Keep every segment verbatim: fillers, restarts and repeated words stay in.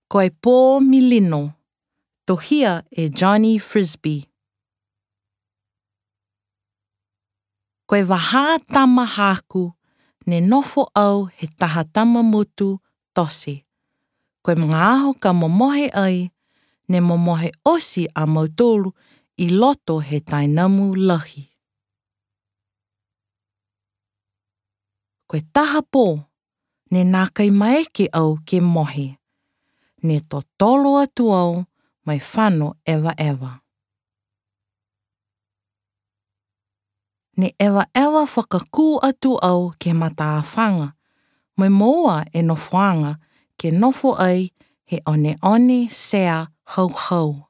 Koe pō milino, tohia e Johnny Frisbee. Koe waha tama haku, ne nofo au he taha tama mutu tose. Koe mga aho ka momohe ai, ne momohe osi a mautolu I loto he tainamu lahi. Koe taha pō, ne nā kai maeke au ke mohe, ne to tolo atu au mai whano ewa ewa. Ne ewa ewa whakakū atu au ke mataawhanga, mai moa e nofoanga ke nofo ai he one one sea hau hau.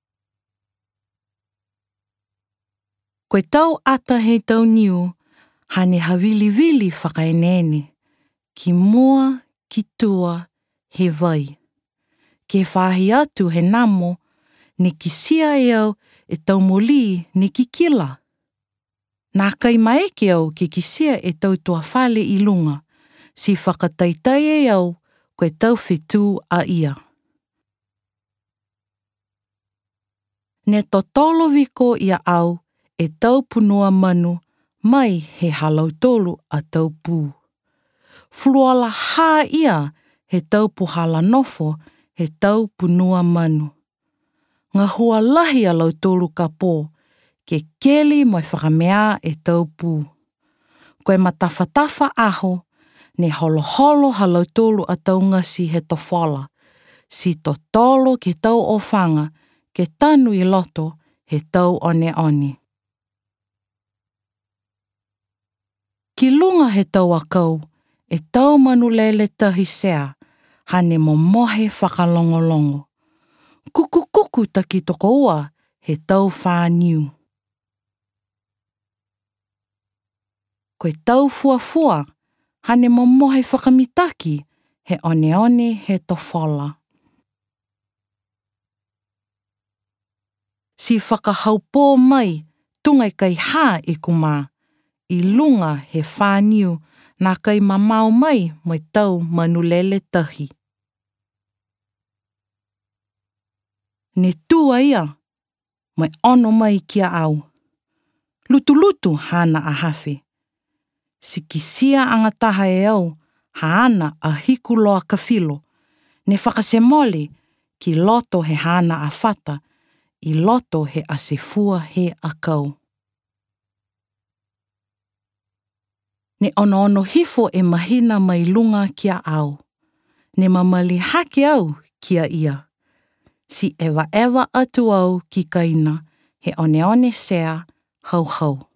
Koe tau ata he tau niu, hane hawili wili whakaenene, ki mua, ki tua, he vai. Ke whahi atu he namo, ne ki sia e au e tau moli ne ki kila. Nā kai maeke au ke ki sia e tau tua whale I lunga, si whakataitai e au koe tau whetū a ia. Ne totolo wiko ia au e tau punua manu mai he halau tolu a tau pū. Fluala hā ia he tau puhala nofo he tau punua manu. Ngā hua lahi a lau tolu ka pō, ke keli mai whakamea e tau pū. Koe matawhatafa aho, ne holo holo halau tolu a tau ngasi he tofala, si to tolo ke tau o whanga, ke tanu I loto he tau one one. Ki lunga he tau a kau, e tau manu lele tahi sea, hane mo mohe whakalongolongo. Kuku kuku taki toko ua, he tau whāniu. Koe tau fua fua, hane mo mohe whakamitaki, he one one he tofala. Si whakahaupō mai, tungai kai hā I kumā, I lunga he whāniu nā kai mamau mai mai tau manulele tahi. Ne tua ia, mai ono mai kia au. Lutu lutu hana a hawhi. Si ki sia angataha e au, haana a hiku loa ka whilo, ne whakasemole ki loto he hana a whata, I loto he asefua he a kau. Ne ono ono hifo e mahina mai lunga kia au. Ne mamali hake au kia ia. Si ewa ewa atu au ki kaina, he one one sea hau hau.